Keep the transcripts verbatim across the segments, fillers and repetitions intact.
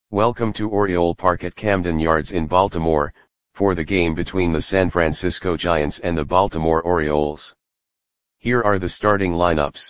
Welcome to Oriole Park at Camden Yards in Baltimore, for the game between the San Francisco Giants and the Baltimore Orioles. Here are the starting lineups.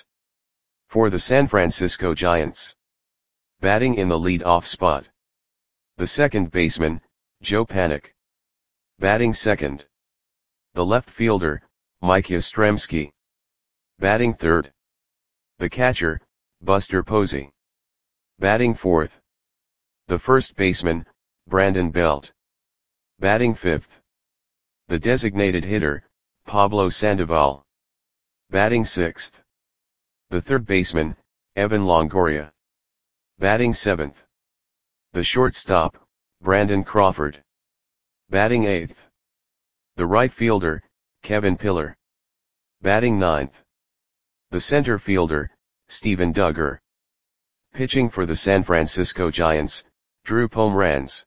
For the San Francisco Giants. Batting in the lead-off spot. The second baseman, Joe Panik. Batting second. The left fielder, Mike Yastrzemski. Batting third. The catcher, Buster Posey. Batting fourth. The first baseman, Brandon Belt. Batting fifth. The designated hitter, Pablo Sandoval. Batting sixth. The third baseman, Evan Longoria. Batting seventh. The shortstop, Brandon Crawford. Batting eighth. The right fielder, Kevin Pillar. Batting ninth. The center fielder, Steven Duggar. Pitching for the San Francisco Giants, Drew Pomeranz.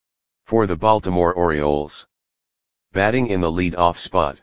For the Baltimore Orioles. Batting in the lead-off spot.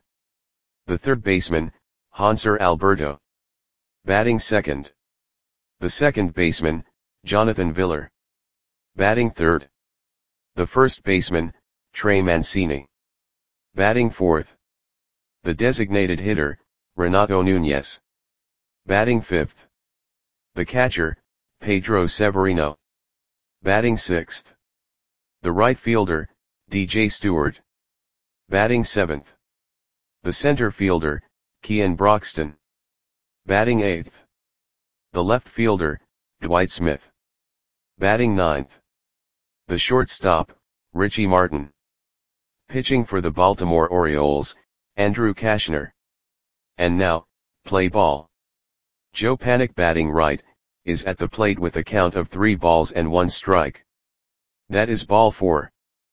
The third baseman, Hanser Alberto. Batting second. The second baseman, Jonathan Villar. Batting third. The first baseman, Trey Mancini. Batting fourth. The designated hitter, Renato Nunez. Batting fifth. The catcher, Pedro Severino. Batting sixth. The right fielder, D J Stewart. Batting seventh. The center fielder, Kean Broxton. Batting eighth. The left fielder, Dwight Smith. Batting ninth. The shortstop, Richie Martin. Pitching for the Baltimore Orioles, Andrew Cashner. And now, play ball. Joe Panik batting right, is at the plate with a count of three balls and one strike. That is ball four.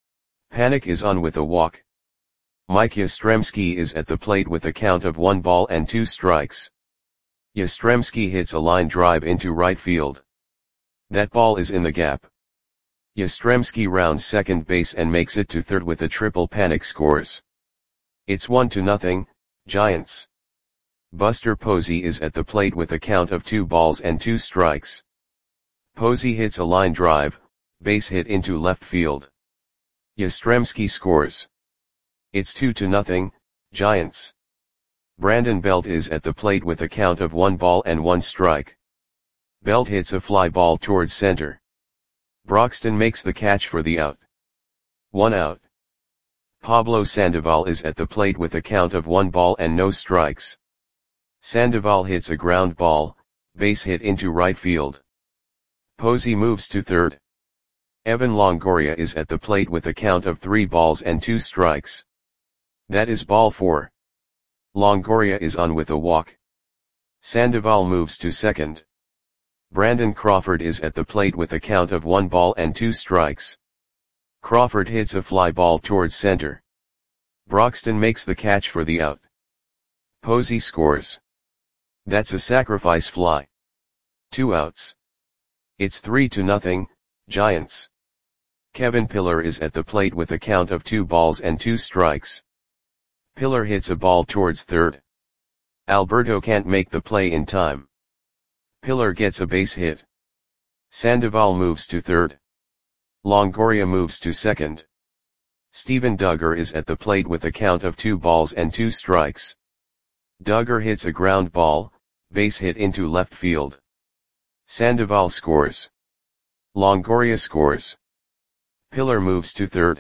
Panik is on with a walk. Mike Yastrzemski is at the plate with a count of one ball and two strikes. Yastrzemski hits a line drive into right field. That ball is in the gap. Yastrzemski rounds second base and makes it to third with a triple. Panik scores. It's one to nothing, Giants. Buster Posey is at the plate with a count of two balls and two strikes. Posey hits a line drive, base hit into left field. Yastrzemski scores. It's two to nothing, Giants. Brandon Belt is at the plate with a count of one ball and one strike. Belt hits a fly ball towards center. Broxton makes the catch for the out. One out. Pablo Sandoval is at the plate with a count of one ball and no strikes. Sandoval hits a ground ball, base hit into right field. Posey moves to third. Evan Longoria is at the plate with a count of three balls and two strikes. That is ball four. Longoria is on with a walk. Sandoval moves to second. Brandon Crawford is at the plate with a count of one ball and two strikes. Crawford hits a fly ball towards center. Broxton makes the catch for the out. Posey scores. That's a sacrifice fly. Two outs. It's three to nothing, Giants. Kevin Pillar is at the plate with a count of two balls and two strikes. Pillar hits a ball towards third. Alberto can't make the play in time. Pillar gets a base hit. Sandoval moves to third. Longoria moves to second. Steven Duggar is at the plate with a count of two balls and two strikes. Duggar hits a ground ball, base hit into left field. Sandoval scores. Longoria scores. Pillar moves to third.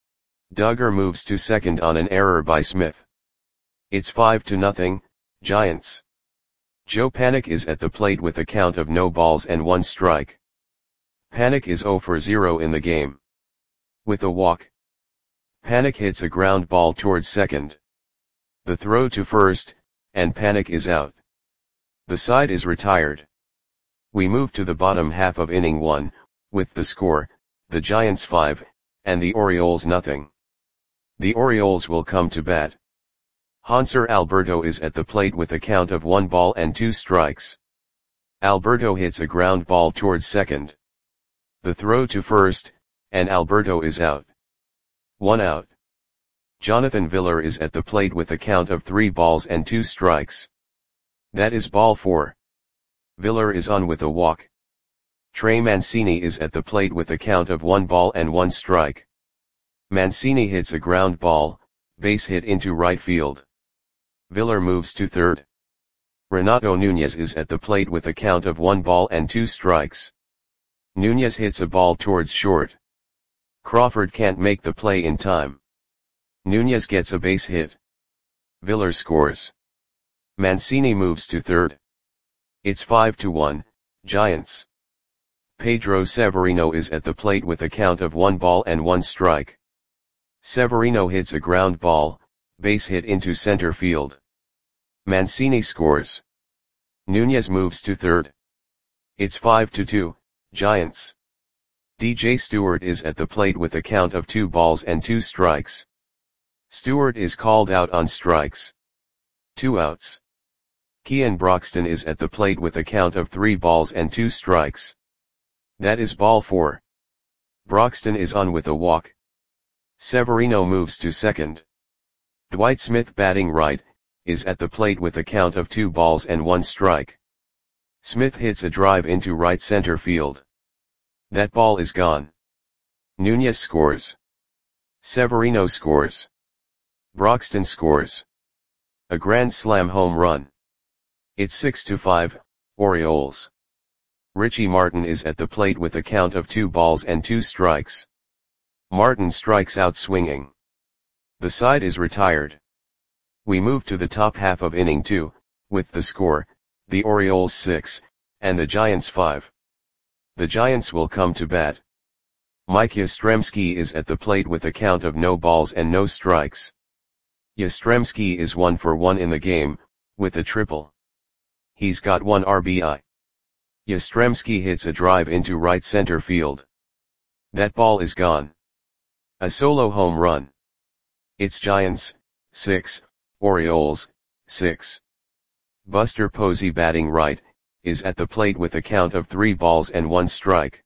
Duggar moves to second on an error by Smith. It's five to nothing, Giants. Joe Panik is at the plate with a count of no balls and one strike. Panik is zero for zero in the game. With a walk. Panik hits a ground ball towards second. The throw to first, and Panik is out. The side is retired. We move to the bottom half of inning one, with the score, the Giants five, and the Orioles nothing. The Orioles will come to bat. Hanser Alberto is at the plate with a count of one ball and two strikes. Alberto hits a ground ball towards second. The throw to first, and Alberto is out. One out. Jonathan Villar is at the plate with a count of three balls and two strikes. That is ball four. Villar is on with a walk. Trey Mancini is at the plate with a count of one ball and one strike. Mancini hits a ground ball, base hit into right field. Villar moves to third. Renato Nunez is at the plate with a count of one ball and two strikes. Nunez hits a ball towards short. Crawford can't make the play in time. Nunez gets a base hit. Villar scores. Mancini moves to third. It's five to one, Giants. Pedro Severino is at the plate with a count of one ball and one strike. Severino hits a ground ball, base hit into center field. Mancini scores. Nunez moves to third. It's five to two, Giants. D J Stewart is at the plate with a count of two balls and two strikes. Stewart is called out on strikes. Two outs. Kean Broxton is at the plate with a count of three balls and two strikes. That is ball four. Broxton is on with a walk. Severino moves to second. Dwight Smith, batting right, is at the plate with a count of two balls and one strike. Smith hits a drive into right center field. That ball is gone. Nunez scores. Severino scores. Broxton scores. A grand slam home run. It's six to five, Orioles. Richie Martin is at the plate with a count of two balls and two strikes. Martin strikes out swinging. The side is retired. We move to the top half of inning two, with the score, the Orioles six, and the Giants five. The Giants will come to bat. Mike Yastrzemski is at the plate with a count of no balls and no strikes. Yastrzemski is one for one in the game, with a triple. He's got one R B I. Yastrzemski hits a drive into right center field. That ball is gone. A solo home run. It's Giants, six, Orioles, six. Buster Posey, batting right, is at the plate with a count of three balls and one strike.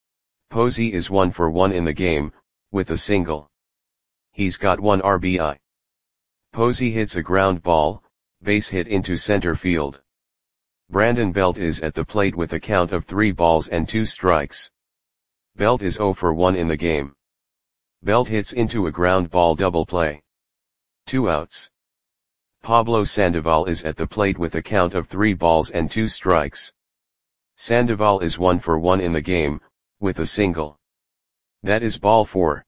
Posey is one for one in the game, with a single. He's got one R B I. Posey hits a ground ball, base hit into center field. Brandon Belt is at the plate with a count of three balls and two strikes. Belt is zero for one in the game. Belt hits into a ground ball double play. Two outs. Pablo Sandoval is at the plate with a count of three balls and two strikes. Sandoval is one for one in the game, with a single. That is ball four.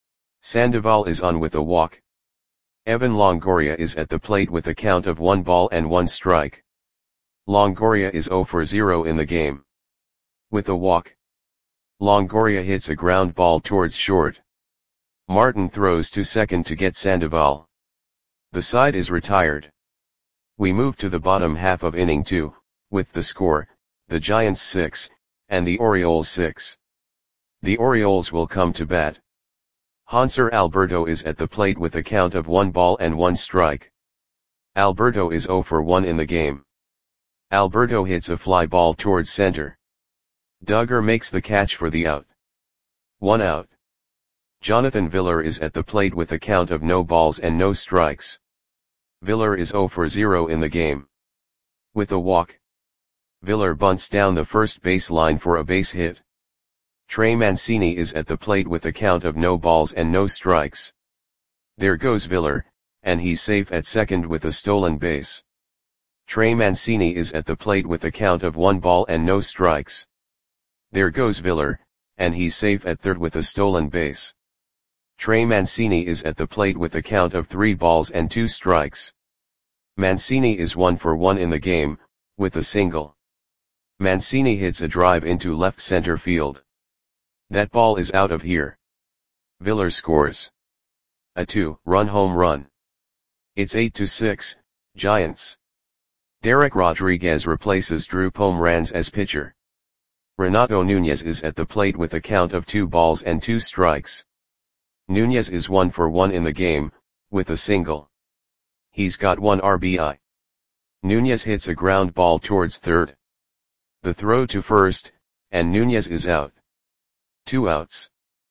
Sandoval is on with a walk. Evan Longoria is at the plate with a count of one ball and one strike. Longoria is zero for zero in the game. With a walk. Longoria hits a ground ball towards short. Martin throws to second to get Sandoval. The side is retired. We move to the bottom half of inning two, with the score, the Giants six, and the Orioles six. The Orioles will come to bat. Hanser Alberto is at the plate with a count of one ball and one strike. Alberto is zero for one in the game. Alberto hits a fly ball towards center. Duggar makes the catch for the out. One out. Jonathan Villar is at the plate with a count of no balls and no strikes. Villar is zero for zero in the game. With a walk. Villar bunts down the first base line for a base hit. Trey Mancini is at the plate with a count of no balls and no strikes. There goes Villar, and he's safe at second with a stolen base. Trey Mancini is at the plate with a count of one ball and no strikes. There goes Villar, and he's safe at third with a stolen base. Trey Mancini is at the plate with a count of three balls and two strikes. Mancini is one for one in the game, with a single. Mancini hits a drive into left center field. That ball is out of here. Villar scores. A two-run home run. It's eight to six, Giants. Derek Rodriguez replaces Drew Pomeranz as pitcher. Renato Nunez is at the plate with a count of two balls and two strikes. Nunez is one for one in the game, with a single. He's got one R B I. Nunez hits a ground ball towards third. The throw to first, and Nunez is out. Two outs.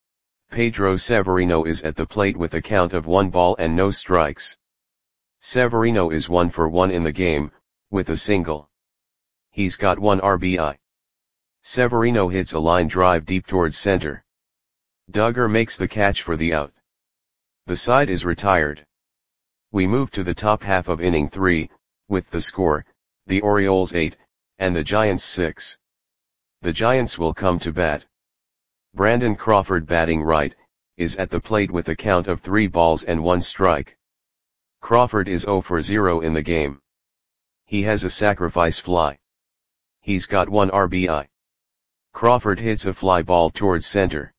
Pedro Severino is at the plate with a count of one ball and no strikes. Severino is one for one in the game, with a single. He's got one R B I. Severino hits a line drive deep towards center. Duggar makes the catch for the out. The side is retired. We move to the top half of inning three, with the score, the Orioles eight, and the Giants six. The Giants will come to bat. Brandon Crawford, batting right, is at the plate with a count of three balls and one strike. Crawford is zero for zero in the game. He has a sacrifice fly. He's got one R B I. Crawford hits a fly ball towards center.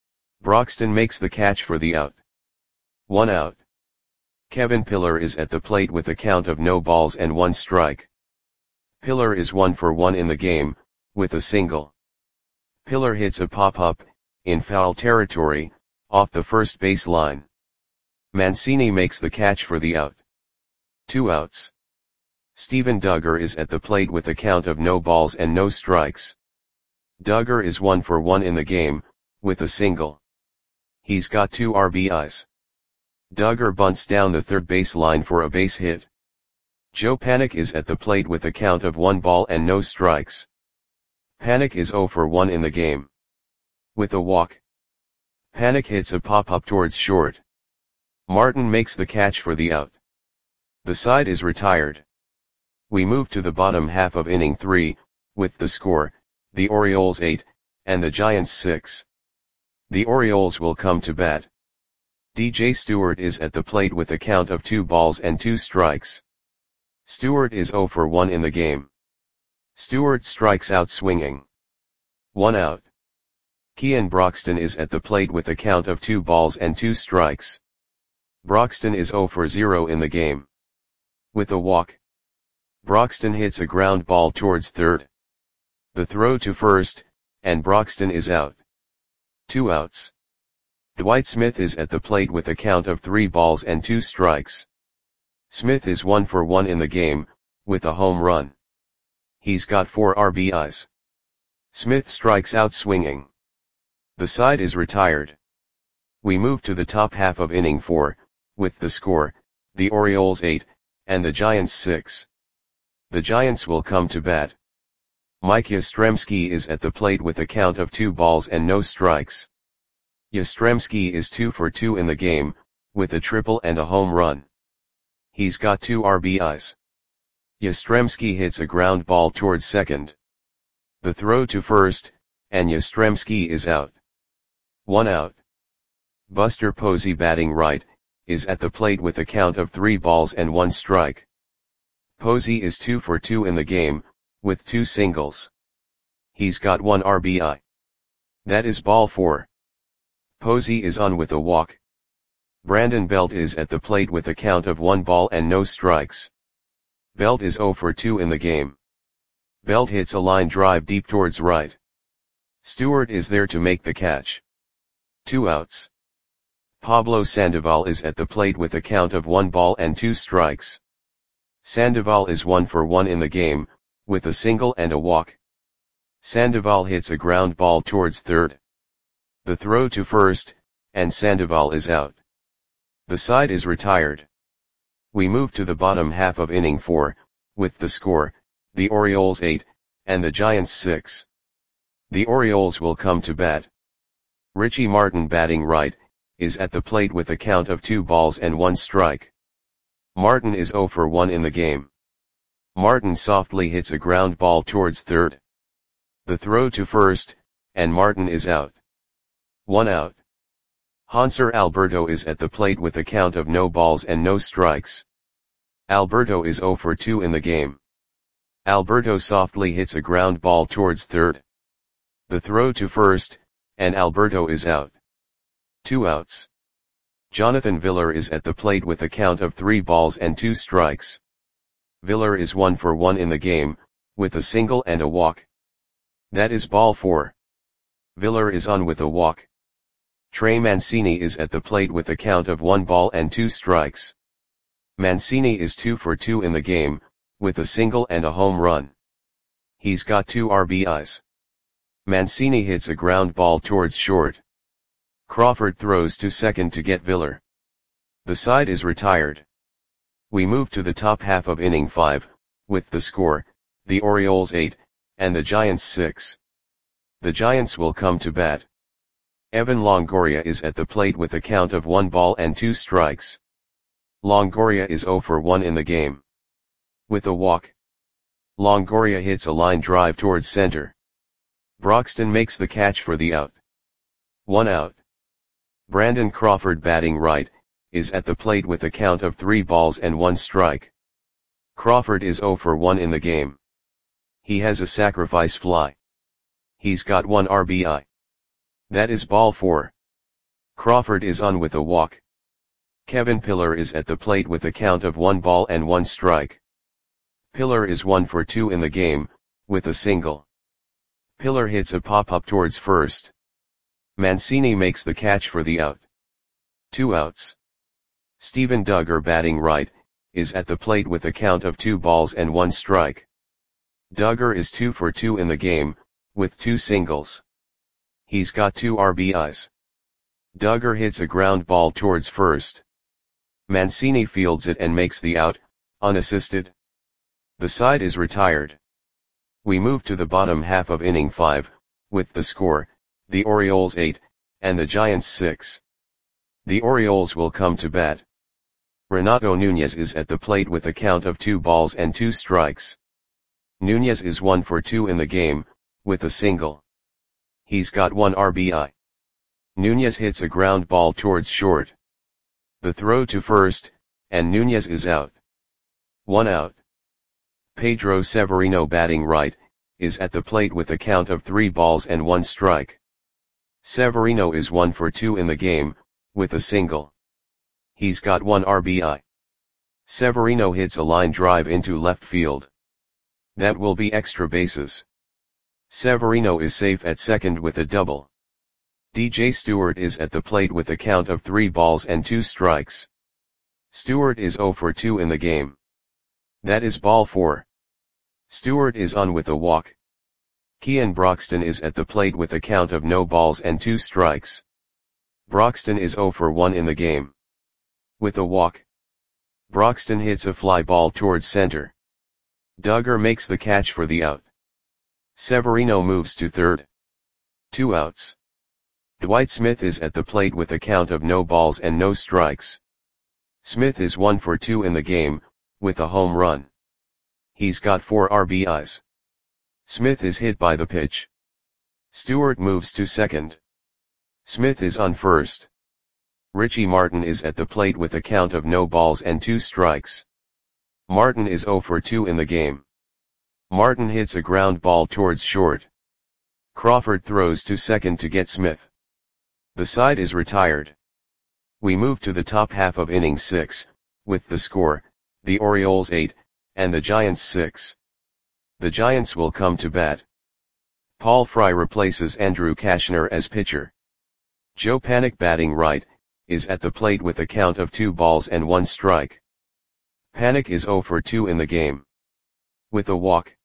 Broxton makes the catch for the out. One out. Kevin Pillar is at the plate with a count of no balls and one strike. Pillar is one for one in the game, with a single. Pillar hits a pop-up, in foul territory, off the first base line. Mancini makes the catch for the out. Two outs. Steven Duggar is at the plate with a count of no balls and no strikes. Duggar is one for one in the game, with a single. He's got two R B Is. Duggar bunts down the third base line for a base hit. Joe Panik is at the plate with a count of one ball and no strikes. Panik is zero for one in the game. With a walk. Panik hits a pop-up towards short. Martin makes the catch for the out. The side is retired. We move to the bottom half of inning three, with the score, the Orioles eight, and the Giants six. The Orioles will come to bat. D J Stewart is at the plate with a count of two balls and two strikes. Stewart is zero for one in the game. Stewart strikes out swinging. One out. Kean Broxton is at the plate with a count of two balls and two strikes. Broxton is zero for zero in the game. With a walk. Broxton hits a ground ball towards third. The throw to first, and Broxton is out. Two outs. Dwight Smith is at the plate with a count of three balls and two strikes. Smith is one for one in the game, with a home run. He's got four R B Is. Smith strikes out swinging. The side is retired. We move to the top half of inning four, with the score, the Orioles eight, and the Giants six. The Giants will come to bat. Mike Yastrzemski is at the plate with a count of two balls and no strikes. Yastrzemski is two for two in the game, with a triple and a home run. He's got two R B Is. Yastrzemski hits a ground ball towards second. The throw to first, and Yastrzemski is out. One out. Buster Posey, batting right, is at the plate with a count of three balls and one strike. Posey is two for two in the game, with two singles. He's got one R B I. That is ball four. Posey is on with a walk. Brandon Belt is at the plate with a count of one ball and no strikes. Belt is zero for two in the game. Belt hits a line drive deep towards right. Stewart is there to make the catch. Two outs. Pablo Sandoval is at the plate with a count of one ball and two strikes. Sandoval is one for one in the game, with a single and a walk. Sandoval hits a ground ball towards third. The throw to first, and Sandoval is out. The side is retired. We move to the bottom half of inning four, with the score, the Orioles eight, and the Giants six. The Orioles will come to bat. Richie Martin, batting right, is at the plate with a count of two balls and one strike. Martin is zero for one in the game. Martin softly hits a ground ball towards third. The throw to first, and Martin is out. One out. Hanser Alberto is at the plate with a count of no balls and no strikes. Alberto is zero for two in the game. Alberto softly hits a ground ball towards third. The throw to first, and Alberto is out. Two outs. Jonathan Villar is at the plate with a count of three balls and two strikes. Villar is one for one in the game, with a single and a walk. That is ball four. Villar is on with a walk. Trey Mancini is at the plate with a count of one ball and two strikes. Mancini is two for two in the game, with a single and a home run. He's got two R B Is. Mancini hits a ground ball towards short. Crawford throws to second to get Villar. The side is retired. We move to the top half of inning five, with the score, the Orioles eight, and the Giants six. The Giants will come to bat. Evan Longoria is at the plate with a count of one ball and two strikes. Longoria is zero for one in the game. With a walk, Longoria hits a line drive towards center. Broxton makes the catch for the out. One out. Brandon Crawford, batting right, is at the plate with a count of three balls and one strike. Crawford is zero for one in the game. He has a sacrifice fly. He's got one R B I. That is ball four. Crawford is on with a walk. Kevin Pillar is at the plate with a count of one ball and one strike. Pillar is one for two in the game, with a single. Pillar hits a pop-up towards first. Mancini makes the catch for the out. Two outs. Steven Duggar, batting right, is at the plate with a count of two balls and one strike. Duggar is two for two in the game, with two singles. He's got two R B Is. Duggar hits a ground ball towards first. Mancini fields it and makes the out, unassisted. The side is retired. We move to the bottom half of inning five, with the score, the Orioles eight, and the Giants six. The Orioles will come to bat. Renato Nunez is at the plate with a count of two balls and two strikes. Nunez is one for two in the game, with a single. He's got one R B I. Nunez hits a ground ball towards short. The throw to first, and Nunez is out. One out. Pedro Severino, batting right, is at the plate with a count of three balls and one strike. Severino is one for two in the game, with a single. He's got one R B I. Severino hits a line drive into left field. That will be extra bases. Severino is safe at second with a double. D J Stewart is at the plate with a count of three balls and two strikes. Stewart is zero for two in the game. That is ball four. Stewart is on with a walk. Kean Broxton is at the plate with a count of no balls and two strikes. Broxton is zero for one in the game. With a walk, Broxton hits a fly ball towards center. Duggar makes the catch for the out. Severino moves to third. Two outs. Dwight Smith is at the plate with a count of no balls and no strikes. Smith is one for two in the game, with a home run. He's got four R B Is. Smith is hit by the pitch. Stewart moves to second. Smith is on first. Richie Martin is at the plate with a count of no balls and two strikes. Martin is zero for two in the game. Martin hits a ground ball towards short. Crawford throws to second to get Smith. The side is retired. We move to the top half of inning six, with the score, the Orioles eight, and the Giants six. The Giants will come to bat. Paul Fry replaces Andrew Cashner as pitcher. Joe Panik, batting right, is at the plate with a count of two balls and one strike. Panik is zero for two in the game. With a walk,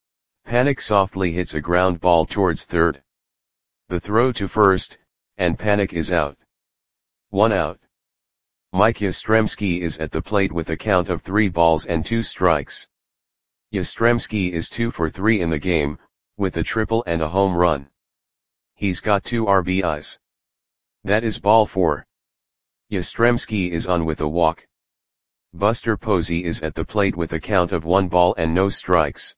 Panik softly hits a ground ball towards third. The throw to first, and Panik is out. One out. Mike Yastrzemski is at the plate with a count of three balls and two strikes. Yastrzemski is two for three in the game, with a triple and a home run. He's got two R B Is. That is ball four. Yastrzemski is on with a walk. Buster Posey is at the plate with a count of one ball and no strikes.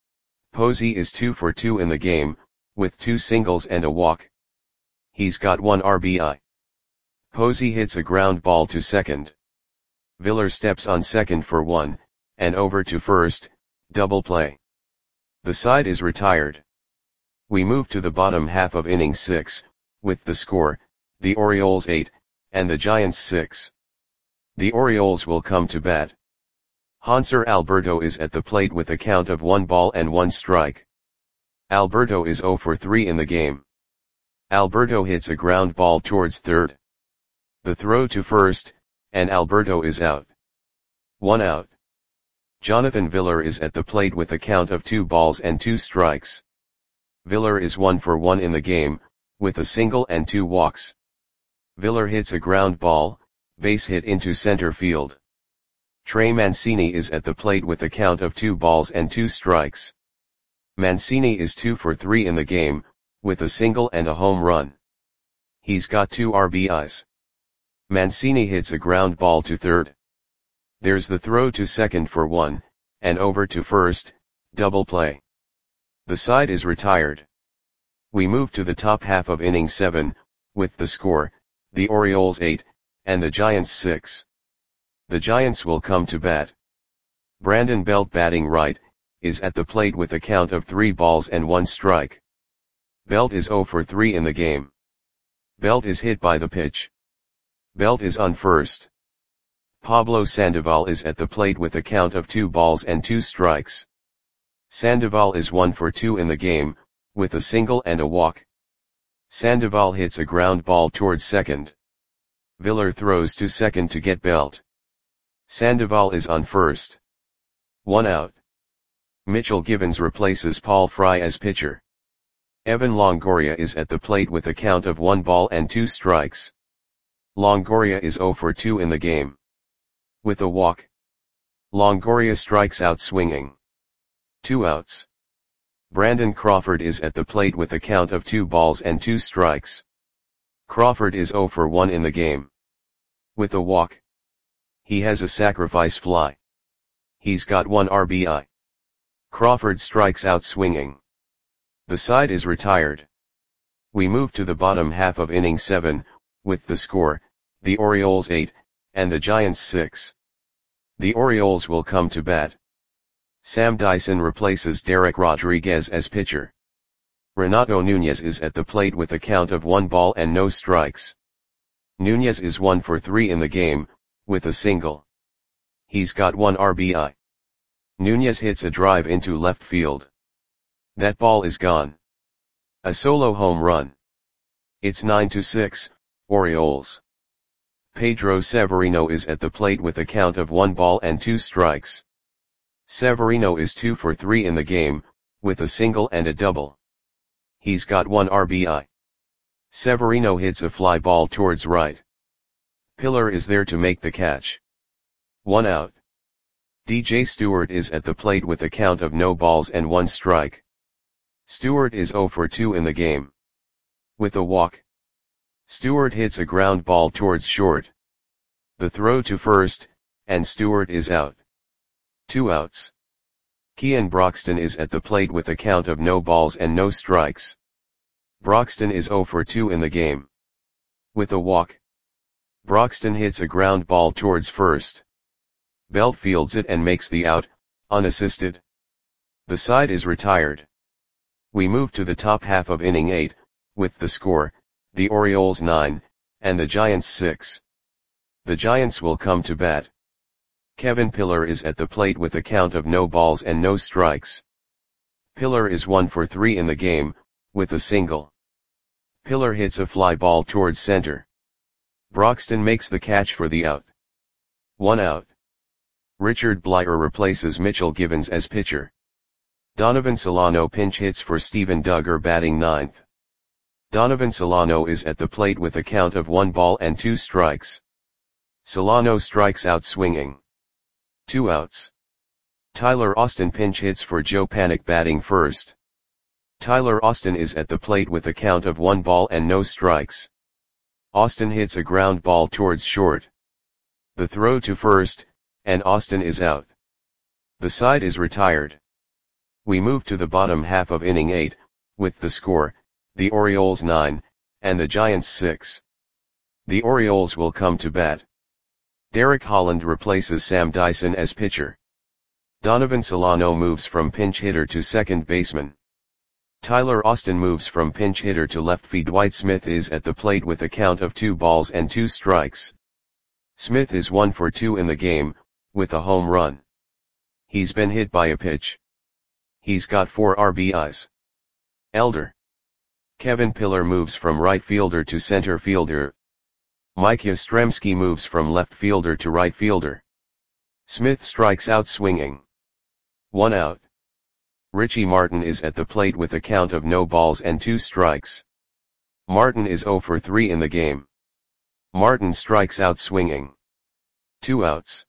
Posey is two for two in the game, with two singles and a walk. He's got one R B I. Posey hits a ground ball to second. Viller steps on second for one, and over to first, double play. The side is retired. We move to the bottom half of inning six, with the score, the Orioles eight, and the Giants six. The Orioles will come to bat. Hanser Alberto is at the plate with a count of one ball and one strike. Alberto is zero for three in the game. Alberto hits a ground ball towards third. The throw to first, and Alberto is out. One out. Jonathan Viller is at the plate with a count of two balls and two strikes. Viller is one for one in the game, with a single and two walks. Viller hits a ground ball, base hit into center field. Trey Mancini is at the plate with a count of two balls and two strikes. Mancini is two for three in the game, with a single and a home run. He's got two R B Is. Mancini hits a ground ball to third. There's the throw to second for one, and over to first, double play. The side is retired. We move to the top half of inning seven, with the score, the Orioles eight, and the Giants six. The Giants will come to bat. Brandon Belt, batting right, is at the plate with a count of three balls and one strike. Belt is zero for three in the game. Belt is hit by the pitch. Belt is on first. Pablo Sandoval is at the plate with a count of two balls and two strikes. Sandoval is one for two in the game, with a single and a walk. Sandoval hits a ground ball towards second. Viller throws to second to get Belt. Sandoval is on first. One out. Mitchell Givens replaces Paul Fry as pitcher. Evan Longoria is at the plate with a count of one ball and two strikes. Longoria is zero for two in the game. With a walk. Longoria strikes out swinging. Two outs. Brandon Crawford is at the plate with a count of two balls and two strikes. Crawford is zero for one in the game. With a walk. He has a sacrifice fly. He's got one R B I. Crawford strikes out swinging. The side is retired. We move to the bottom half of inning seven, with the score, the Orioles eight, and the Giants six. The Orioles will come to bat. Sam Dyson replaces Derek Rodriguez as pitcher. Renato Nunez is at the plate with a count of one ball and no strikes. Nunez is one for three in the game, with a single. He's got one R B I. Nunez hits a drive into left field. That ball is gone. A solo home run. It's nine to six, Orioles. Pedro Severino is at the plate with a count of one ball and two strikes. Severino is two for three in the game, with a single and a double. He's got one R B I. Severino hits a fly ball towards right. Pillar is there to make the catch. One out. D J Stewart is at the plate with a count of no balls and one strike. Stewart is zero for two in the game. With a walk. Stewart hits a ground ball towards short. The throw to first, and Stewart is out. Two outs. Kean Broxton is at the plate with a count of no balls and no strikes. Broxton is zero for two in the game. With a walk. Broxton hits a ground ball towards first. Belt fields it and makes the out, unassisted. The side is retired. We move to the top half of inning eight, with the score, the Orioles nine, and the Giants six. The Giants will come to bat. Kevin Pillar is at the plate with a count of no balls and no strikes. Pillar is one for three in the game, with a single. Pillar hits a fly ball towards center. Broxton makes the catch for the out. One out. Richard Bleier replaces Mitchell Givens as pitcher. Donovan Solano pinch hits for Steven Duggar, batting ninth. Donovan Solano is at the plate with a count of one ball and two strikes. Solano strikes out swinging. Two outs. Tyler Austin pinch hits for Joe Panik, batting first. Tyler Austin is at the plate with a count of one ball and no strikes. Austin hits a ground ball towards short. The throw to first, and Austin is out. The side is retired. We move to the bottom half of inning eight, with the score, the Orioles nine, and the Giants six. The Orioles will come to bat. Derek Holland replaces Sam Dyson as pitcher. Donovan Solano moves from pinch hitter to second baseman. Tyler Austin moves from pinch hitter to left field. Dwight Smith is at the plate with a count of two balls and two strikes. Smith is one for two in the game, with a home run. He's been hit by a pitch. He's got four R B Is. Elder. Kevin Pillar moves from right fielder to center fielder. Mike Yastrzemski moves from left fielder to right fielder. Smith strikes out swinging. One out. Richie Martin is at the plate with a count of no balls and two strikes. Martin is zero for three in the game. Martin strikes out swinging. Two outs.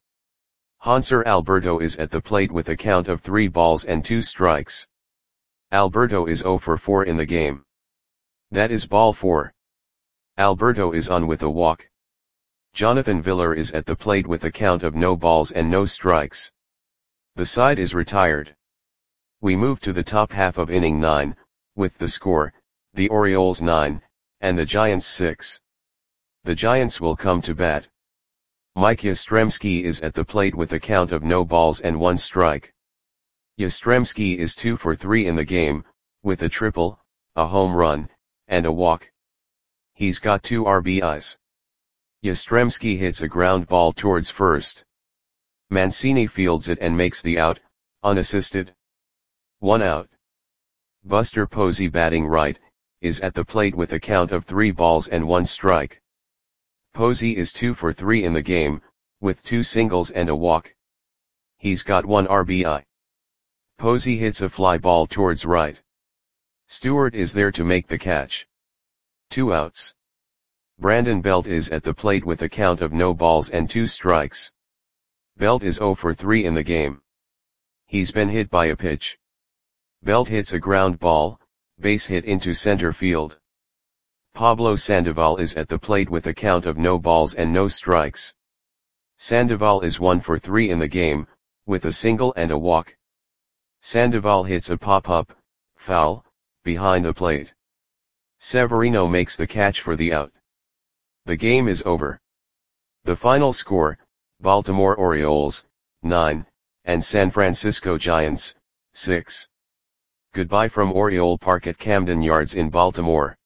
Hanser Alberto is at the plate with a count of three balls and two strikes. Alberto is zero for four in the game. That is ball four. Alberto is on with a walk. Jonathan Villar is at the plate with a count of no balls and no strikes. The side is retired. We move to the top half of inning nine, with the score, the Orioles nine, and the Giants six. The Giants will come to bat. Mike Yastrzemski is at the plate with a count of no balls and one strike. Yastrzemski is two for three in the game, with a triple, a home run, and a walk. He's got two R B Is. Yastrzemski hits a ground ball towards first. Mancini fields it and makes the out, unassisted. One out. Buster Posey, batting right, is at the plate with a count of three balls and one strike. Posey is two for three in the game, with two singles and a walk. He's got one R B I. Posey hits a fly ball towards right. Stewart is there to make the catch. Two outs. Brandon Belt is at the plate with a count of no balls and two strikes. Belt is zero for three in the game. He's been hit by a pitch. Belt hits a ground ball, base hit into center field. Pablo Sandoval is at the plate with a count of no balls and no strikes. Sandoval is one for three in the game, with a single and a walk. Sandoval hits a pop-up, foul, behind the plate. Severino makes the catch for the out. The game is over. The final score, Baltimore Orioles, nine, and San Francisco Giants, six. Goodbye from Oriole Park at Camden Yards in Baltimore.